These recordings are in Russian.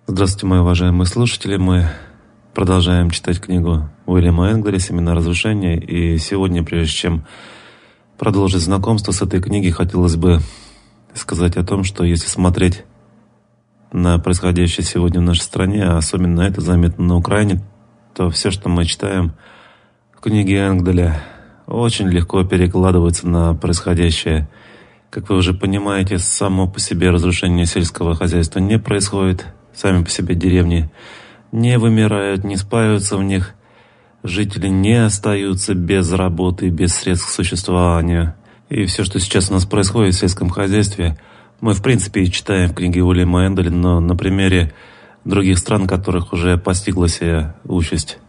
Здравствуйте, мои уважаемые слушатели. Мы продолжаем читать книгу Уильяма Энгеля «Семена разрушения». И сегодня, прежде чем продолжить знакомство с этой книгой, хотелось бы сказать о том, что если смотреть на происходящее сегодня в нашей стране, а особенно это заметно на Украине, то все, что мы читаем в книге Энгеля, очень легко перекладывается на происходящее. Как вы уже понимаете, само по себе разрушение сельского хозяйства не происходит. Сами по себе деревни не вымирают, не спаиваются в них. Жители не остаются без работы, без средств к существованию. И все, что сейчас у нас происходит в сельском хозяйстве, мы в принципе и читаем в книге Уильяма Энгеля, но на примере других стран, которых уже постигла сия участь.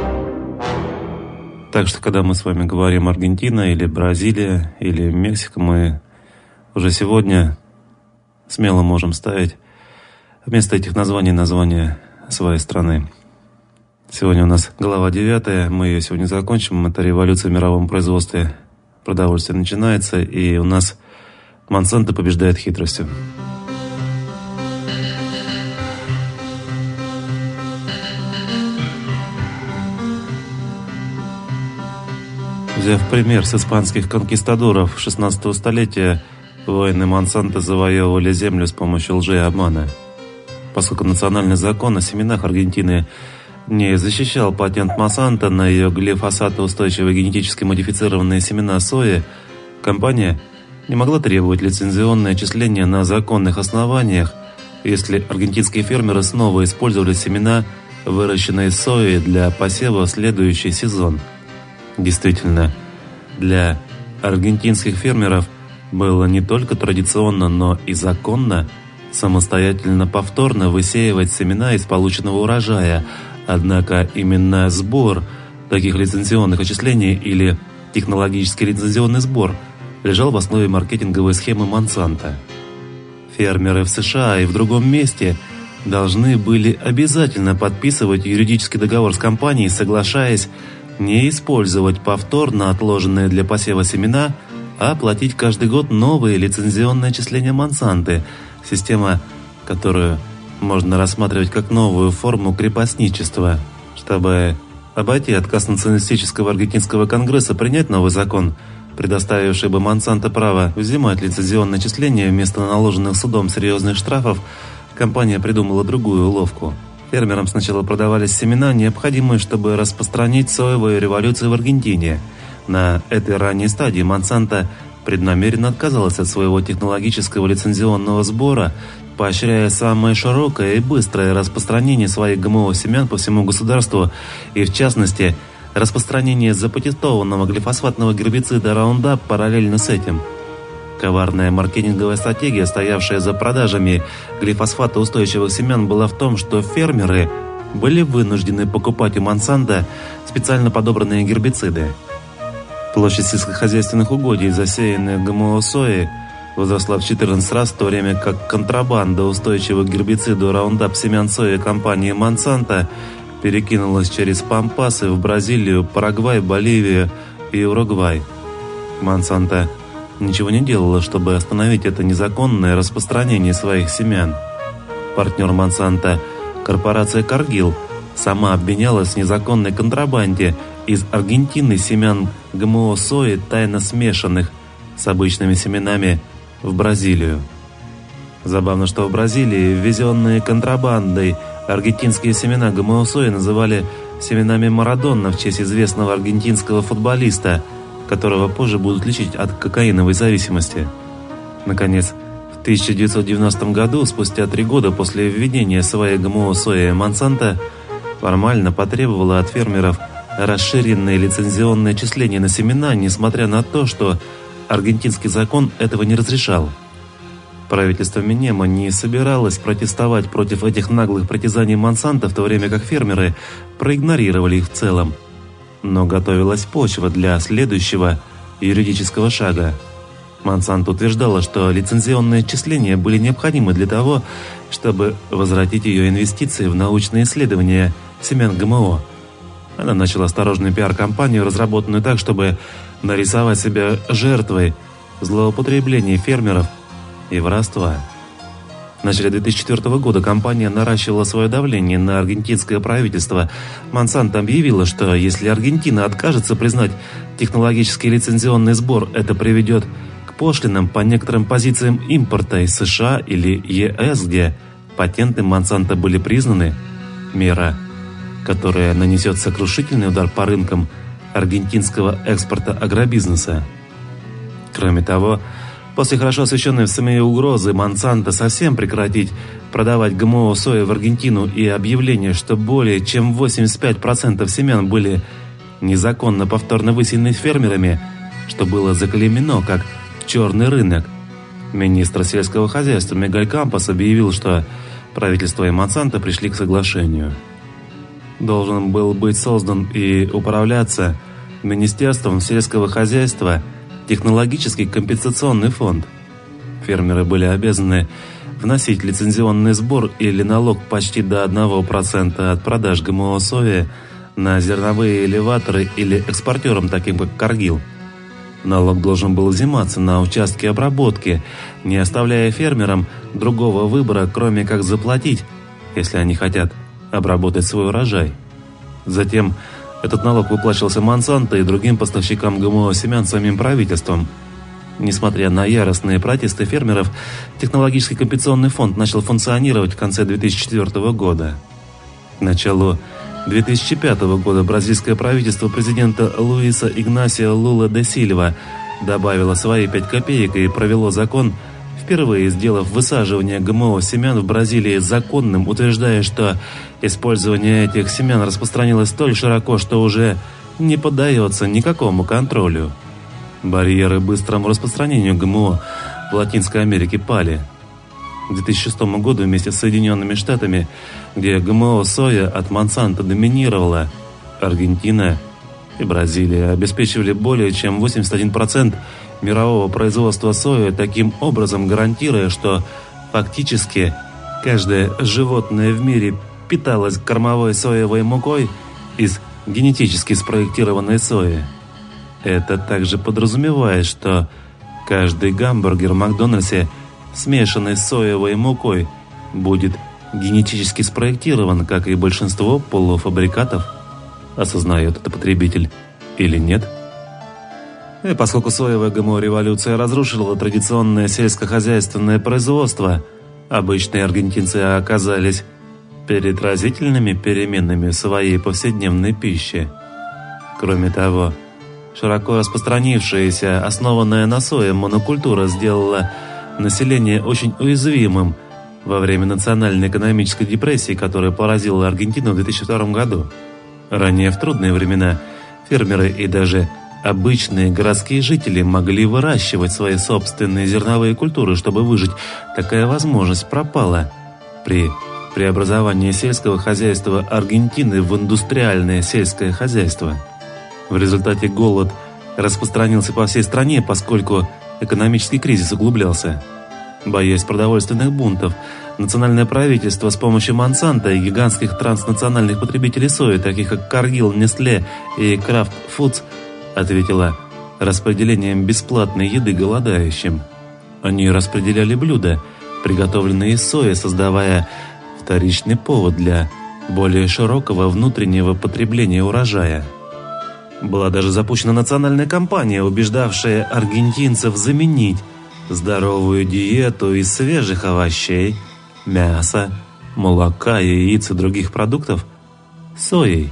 Так что, когда мы с вами говорим Аргентина или Бразилия или Мексика, мы уже сегодня смело можем ставить вместо этих названий название своей страны. Сегодня у нас глава 9, мы ее сегодня закончим. Это революция в мировом производстве продовольствия начинается, и у нас Монсанто побеждает хитростью. Взяв пример с испанских конкистадоров 16 столетия, воины Монсанто завоевывали землю с помощью лжи и обмана. Поскольку национальный закон о семенах Аргентины не защищал патент Монсанто на ее глифосатоустойчивые генетически модифицированные семена сои, компания не могла требовать лицензионное отчисление на законных основаниях, если аргентинские фермеры снова использовали семена, выращенные сои для посева в следующий сезон. Действительно, для аргентинских фермеров было не только традиционно, но и законно самостоятельно повторно высеивать семена из полученного урожая, однако именно сбор таких лицензионных отчислений или технологический лицензионный сбор лежал в основе маркетинговой схемы Монсанто. Фермеры в США и в другом месте должны были обязательно подписывать юридический договор с компанией, соглашаясь не использовать повторно отложенные для посева семена, а платить каждый год новые лицензионные отчисления Монсанто, система, которую можно рассматривать как новую форму крепостничества. Чтобы обойти отказ Националистического аргентинского конгресса принять новый закон, предоставивший бы Монсанто право взимать лицензионные отчисления вместо наложенных судом серьезных штрафов, компания придумала другую уловку. Фермерам сначала продавались семена, необходимые, чтобы распространить соевую революцию в Аргентине. На этой ранней стадии Монсанто преднамеренно отказалась от своего технологического лицензионного сбора, поощряя самое широкое и быстрое распространение своих ГМО-семян по всему государству и, в частности, распространение запатентованного глифосфатного гербицида Roundup параллельно с этим. Коварная маркетинговая стратегия, стоявшая за продажами глифосфатоустойчивых семян, была в том, что фермеры были вынуждены покупать у Монсанто специально подобранные гербициды. Площадь сельскохозяйственных угодий, засеянных ГМО сои, возросла в 14 раз, в то время как контрабанда устойчивых к гербициду Roundup семян сои компании Монсанто перекинулась через Пампасы в Бразилию, Парагвай, Боливию и Уругвай. Монсанто ничего не делала, чтобы остановить это незаконное распространение своих семян. Партнер Монсанто, корпорация Cargill, сама обвинялась в незаконной контрабанде из Аргентины семян ГМО сои, тайно смешанных с обычными семенами, в Бразилию. Забавно, что в Бразилии ввезенные контрабандой аргентинские семена ГМО сои называли семенами Марадона в честь известного аргентинского футболиста, которого позже будут лечить от кокаиновой зависимости. Наконец, в 1990 году, спустя 3 года после введения своей ГМО сои, Монсанто формально потребовала от фермеров расширенные лицензионные отчисления на семена, несмотря на то, что аргентинский закон этого не разрешал. Правительство Минема не собиралось протестовать против этих наглых притязаний Монсанто, в то время как фермеры проигнорировали их в целом. Но готовилась почва для следующего юридического шага. Монсанто утверждала, что лицензионные отчисления были необходимы для того, чтобы возвратить ее инвестиции в научные исследования семян ГМО. Она начала осторожную пиар-кампанию, разработанную так, чтобы нарисовать себя жертвой злоупотребления фермеров и воровства. В начале 2004 года компания наращивала свое давление на аргентинское правительство. Монсанто объявила, что если Аргентина откажется признать технологический лицензионный сбор, это приведет к пошлинам по некоторым позициям импорта из США или ЕС, где патенты Монсанто были признаны. Мера, которая нанесет сокрушительный удар по рынкам аргентинского экспорта агробизнеса. Кроме того, после хорошо освещенной в СМИ угрозы Монсанто совсем прекратить продавать ГМО сои в Аргентину и объявление, что более чем 85% семян были незаконно повторно высеяны фермерами, что было заклеймено как черный рынок, министр сельского хозяйства Мигель Кампос объявил, что правительство и Монсанто пришли к соглашению. Должен был быть создан и управляться Министерством сельского хозяйства технологический компенсационный фонд. Фермеры были обязаны вносить лицензионный сбор или налог почти до 1% от продаж ГМО сои на зерновые элеваторы или экспортерам, таким как Каргил. Налог должен был взиматься на участки обработки, не оставляя фермерам другого выбора, кроме как заплатить, если они хотят обработать свой урожай. Затем этот налог выплачивался Монсанто и другим поставщикам ГМО семян самим правительством. Несмотря на яростные протесты фермеров, технологический компенсационный фонд начал функционировать в конце 2004 года. К началу 2005 года бразильское правительство президента Луиса Игнасио Лула де Сильва добавило свои 5 копеек и провело закон, впервые сделав высаживание ГМО семян в Бразилии законным, утверждая, что использование этих семян распространилось столь широко, что уже не поддается никакому контролю. Барьеры быстрому распространению ГМО в Латинской Америке пали. К 2006 году вместе с Соединенными Штатами, где ГМО соя от Монсанто доминировала, Аргентина и Бразилия обеспечивали более чем 81% мирового производства сои, таким образом гарантируя, что фактически каждое животное в мире питалось кормовой соевой мукой из генетически спроектированной сои. Это также подразумевает, что каждый гамбургер в Макдональдсе, смешанный с соевой мукой, будет генетически спроектирован, как и большинство полуфабрикатов. Осознает это потребитель или нет? И поскольку соевая ГМО-революция разрушила традиционное сельскохозяйственное производство, обычные аргентинцы оказались перед разительными переменами в своей повседневной пище. Кроме того, широко распространившаяся, основанная на сое монокультура сделала население очень уязвимым во время национальной экономической депрессии, которая поразила Аргентину в 2002 году. Ранее в трудные времена фермеры и даже обычные городские жители могли выращивать свои собственные зерновые культуры, чтобы выжить. Такая возможность пропала при преобразовании сельского хозяйства Аргентины в индустриальное сельское хозяйство. В результате голод распространился по всей стране, поскольку экономический кризис углублялся. Боясь продовольственных бунтов, национальное правительство с помощью Монсанто и гигантских транснациональных потребителей сои, таких как Каргил, Нестле и Крафт Фудс, ответила распределением бесплатной еды голодающим. Они распределяли блюда, приготовленные из сои, создавая вторичный повод для более широкого внутреннего потребления урожая. Была даже запущена национальная кампания, убеждавшая аргентинцев заменить здоровую диету из свежих овощей, мяса, молока, яиц и других продуктов соей.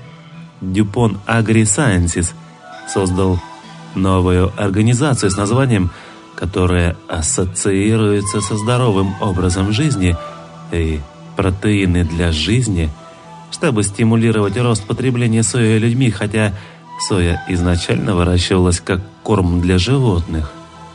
DuPont AgriSciences создал новую организацию с названием, которая ассоциируется со здоровым образом жизни и протеины для жизни, чтобы стимулировать рост потребления сои людьми, хотя соя изначально выращивалась как корм для животных.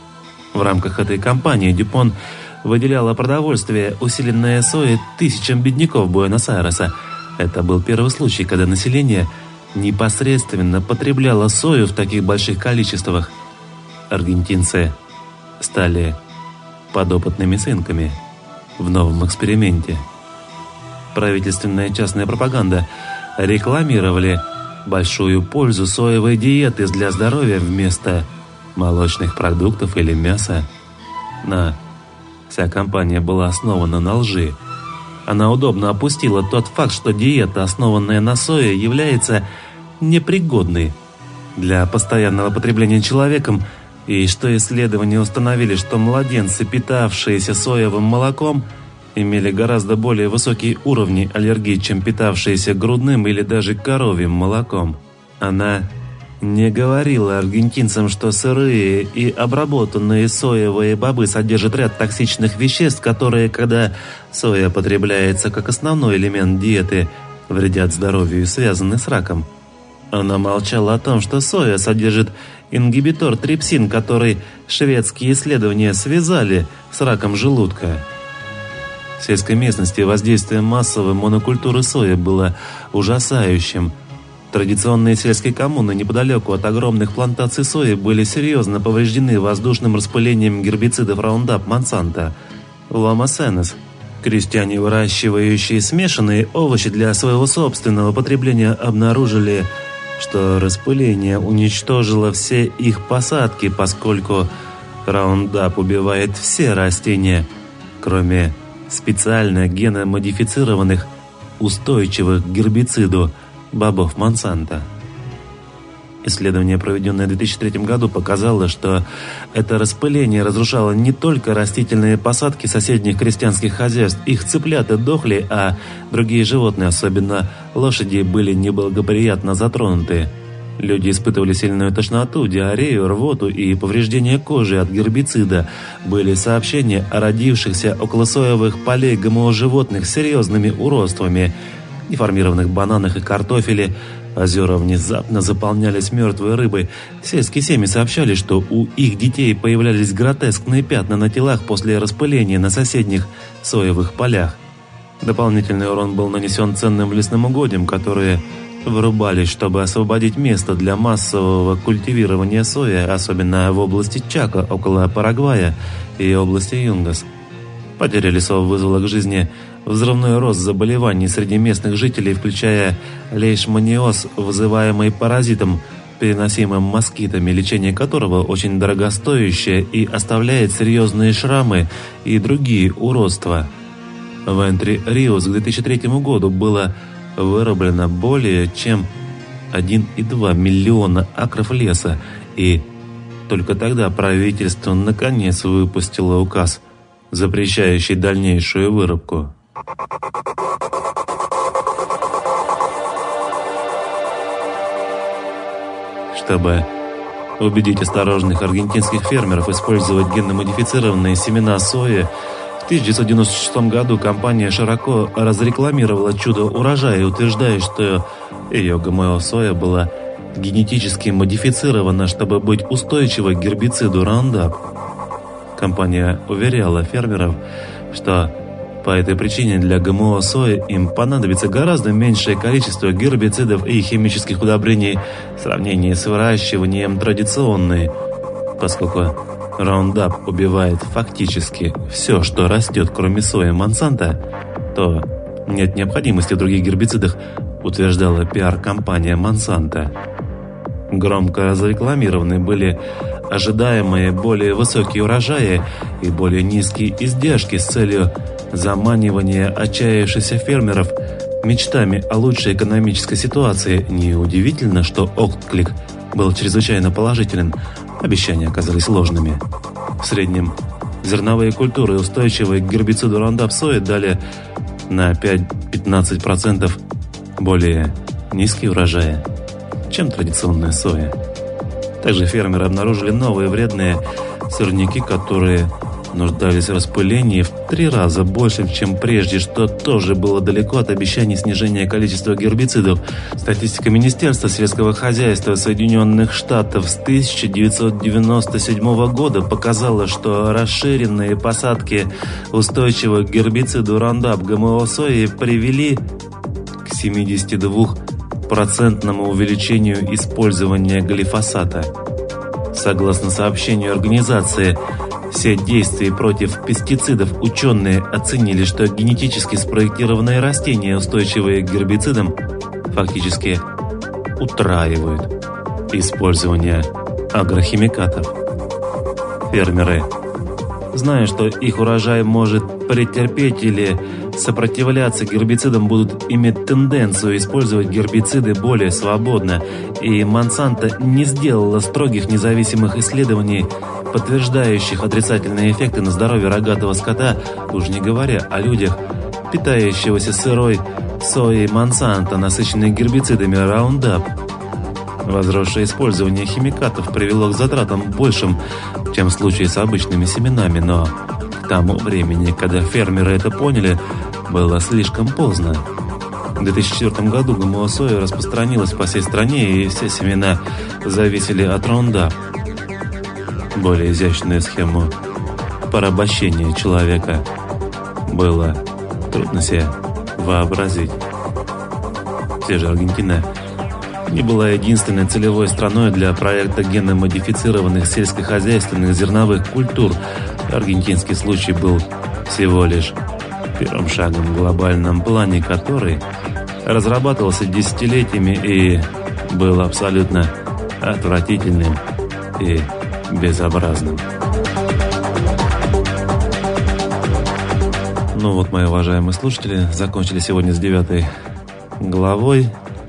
В рамках этой кампании DuPont выделяла продовольствие, усиленное соей, тысячам бедняков Буэнос-Айреса. Это был первый случай, когда население непосредственно потребляло сою в таких больших количествах. Аргентинцы стали подопытными свинками в новом эксперименте. Правительственная и частная пропаганда рекламировали большую пользу соевой диеты для здоровья вместо молочных продуктов или мяса. На Вся кампания была основана на лжи. Она удобно опустила тот факт, что диета, основанная на сое, является непригодной для постоянного потребления человеком, и что исследования установили, что младенцы, питавшиеся соевым молоком, имели гораздо более высокие уровни аллергии, чем питавшиеся грудным или даже коровьим молоком. Она не говорила аргентинцам, что сырые и обработанные соевые бобы содержат ряд токсичных веществ, которые, когда соя потребляется как основной элемент диеты, вредят здоровью и связаны с раком. Она молчала о том, что соя содержит ингибитор трипсин, который шведские исследования связали с раком желудка. В сельской местности воздействие массовой монокультуры сои было ужасающим. Традиционные сельские коммуны неподалеку от огромных плантаций сои были серьезно повреждены воздушным распылением гербицидов Roundup Monsanto. Лома Сенес. Крестьяне, выращивающие смешанные овощи для своего собственного потребления, обнаружили, что распыление уничтожило все их посадки, поскольку Roundup убивает все растения, кроме специально геномодифицированных, устойчивых к гербициду бобов Монсанто. Исследование, проведенное в 2003 году, показало, что это распыление разрушало не только растительные посадки соседних крестьянских хозяйств, их цыплята дохли, а другие животные, особенно лошади, были неблагоприятно затронуты. Люди испытывали сильную тошноту, диарею, рвоту и повреждение кожи от гербицида. Были сообщения о родившихся около соевых полей ГМО-животных с серьезными уродствами, деформированных бананах и картофеле. Озера внезапно заполнялись мертвой рыбой. Сельские семьи сообщали, что у их детей появлялись гротескные пятна на телах после распыления на соседних соевых полях. Дополнительный урон был нанесен ценным лесным угодьям, которые вырубались, чтобы освободить место для массового культивирования сои, особенно в области Чако, около Парагвая и области Юнгас. Потеря лесов вызвала к жизни взрывной рост заболеваний среди местных жителей, включая лейшманиоз, вызываемый паразитом, переносимым москитами, лечение которого очень дорогостоящее и оставляет серьезные шрамы и другие уродства. В Энтри-Риос к 2003 году было вырублено более чем 1,2 миллиона акров леса, и только тогда правительство наконец выпустило указ, запрещающий дальнейшую вырубку. Чтобы убедить осторожных аргентинских фермеров использовать генно-модифицированные семена сои, в 1996 году компания широко разрекламировала чудо урожая, утверждая, что ее ГМО-соя была генетически модифицирована, чтобы быть устойчивой к гербициду Roundup. Компания уверяла фермеров, что по этой причине для ГМО-сои им понадобится гораздо меньшее количество гербицидов и химических удобрений в сравнении с выращиванием традиционной, поскольку Roundup убивает фактически все, что растет, кроме сои Монсанто, то нет необходимости в других гербицидах, утверждала пиар-компания Монсанто. Громко разрекламированы были ожидаемые более высокие урожаи и более низкие издержки с целью заманивания отчаявшихся фермеров мечтами о лучшей экономической ситуации. Неудивительно, что отклик был чрезвычайно положителен. Обещания оказались ложными. В среднем зерновые культуры, устойчивые к гербициду Roundup сои, дали на 5-15% более низкие урожаи, чем традиционная соя. Также фермеры обнаружили новые вредные сорняки, которые нуждались в распылении в 3 раза больше, чем прежде, что тоже было далеко от обещаний снижения количества гербицидов. Статистика Министерства сельского хозяйства Соединенных Штатов с 1997 года показала, что расширенные посадки устойчивых к гербициду Roundup ГМО сои привели к 72% увеличению использования глифосата. Согласно сообщению организации «Сеть действий против пестицидов», ученые оценили, что генетически спроектированные растения, устойчивые к гербицидам, фактически утраивают использование агрохимикатов. Фермеры Зная, что их урожай может претерпеть или сопротивляться гербицидам, будут иметь тенденцию использовать гербициды более свободно, и Монсанто не сделала строгих независимых исследований, подтверждающих отрицательные эффекты на здоровье рогатого скота, уж не говоря о людях, питающегося сырой соей Монсанто, насыщенной гербицидами Roundup. Возросшее использование химикатов привело к затратам большим, чем в случае с обычными семенами, но к тому времени, когда фермеры это поняли, было слишком поздно. В 2004 году ГМО-соя распространилась по всей стране, и все семена зависели от Roundup. Более изящную схему порабощения человека было трудно себе вообразить. Все же Аргентина не была единственной целевой страной для проекта генно-модифицированных сельскохозяйственных зерновых культур. Аргентинский случай был всего лишь первым шагом в глобальном плане, который разрабатывался десятилетиями и был абсолютно отвратительным и безобразным. Ну вот, мои уважаемые слушатели, закончили сегодня с 9 главой.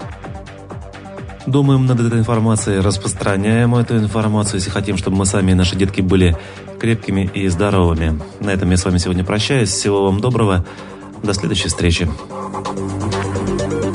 Думаем над этой информацией, распространяем эту информацию, если хотим, чтобы мы сами и наши детки были крепкими и здоровыми. На этом я с вами сегодня прощаюсь. Всего вам доброго. До следующей встречи.